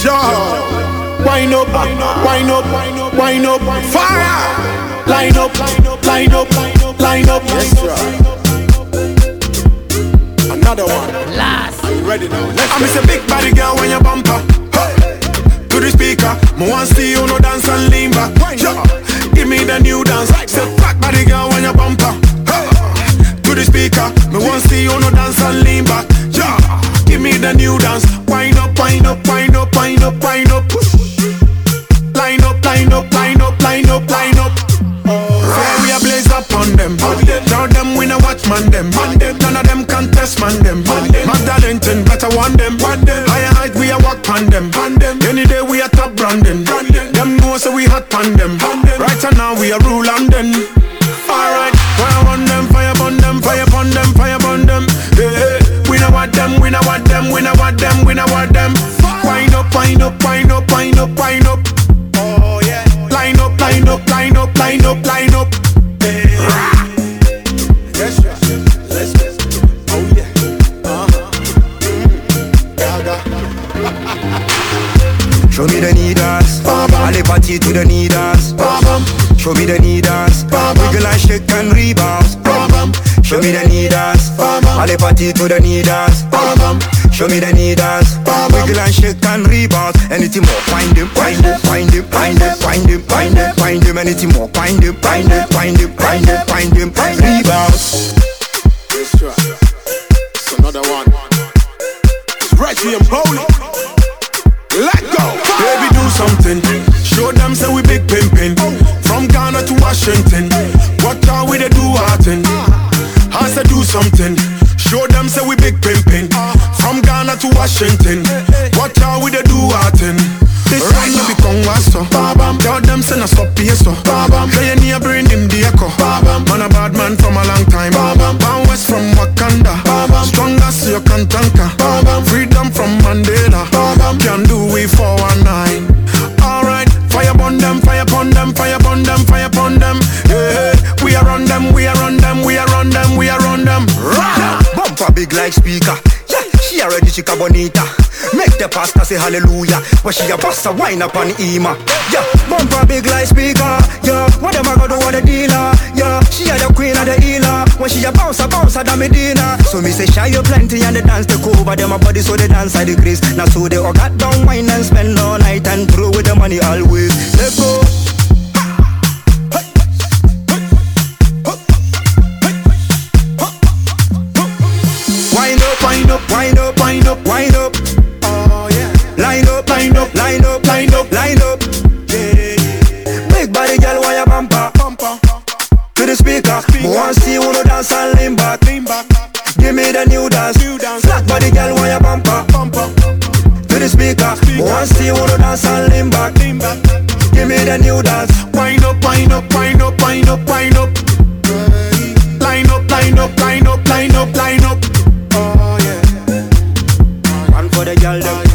Sure. Wind up, wind up, wind up, fire. Line up, line up, line up, line up. Yes, sir. Another one. Last. Are you ready now? I'm a big body girl when you bumper. Hey. To the speaker, me want see you no dance and lean back. Yeah. Give me the new dance. Say fat body girl when you bumper. Hey. To the speaker, me want see you no dance and lean back. Yeah. Give me the new dance. Wind up, wind up, wind up, wind up, wind up. Line up, line up, line up, line up, line up. Say we a blaze up on them. Now them we no watch man them. None of them can test man them. Magdalene better want them. Higher height we a walk on them. Any day we a top branding. Them know so we hot on them. Right now we a rule on them. Alright, fire on them, fire on them, fire on them, fire on them. Hey, we know what them, we know what them, we know what them, we know what them. Wind up, wind up, wind up, wind up, wind up. Oh yeah. Line up, line up, line up, line up, line up. Hey. Yes, let's go. Oh yeah. Show me the needles. Allez party to the needles. Show me the needles. Wiggle and shake and rebound. Show me the needles. Allez party to the needles. Show me the needles. Wiggle and shake and rebound. Anything more, find him, find him, find him, find him, find him, find him, find him. Anything more, find him, find him, find him, find him, find him, rebound. This track, it's another one. It's Reggie and Bowley. Let go, baby, do something. Show them say we big pimpin'. From Ghana to Washington. Watch how we they do our thing. I say do something. Show them say we big pimpin'. From Ghana to Washington. Watch how we they do our thing. This right now become wasto. Tell them say na stop here so. Say you need bring him the echo. Man a bad man from a long time. Man west from Wakanda. Strong as you can tanker. Freedom from Mandela. Can do we 419. Alright, fire upon them, fire upon them, fire upon them, fire upon them. Hey, we are on them, we are on them, we are on them, we are on them. Bumper big like speaker. Yeah, she already chica bonita. Make the pastor say hallelujah. But she a bust wine up on Ima. Yeah, bumper big like speaker. Yeah, what am I gonna do with the dealer? Yeah, she a the queen of the healer. When she a bounce the Medina. So me say shy you plenty and the dance take over them a body so they dance at the grace. Now so they all got down wine and spend all night and throw with the money always. Let's go. Wind up, wind up, wind up, wind up, wind up. Oh yeah. Line up, line up, line up, line up, line up. Yeah. Big body girl, why you bumper? To the speaker, me want see you no dance and lean back. Give me the new dance. Flat body girl, why you bumper? To the speaker, me want see you no dance and lean back. Give me the new dance. Wind up, wind up, wind up, wind up, wind up. Line up, line up, line up, line up, line up. Oh yeah. One for the girl, them.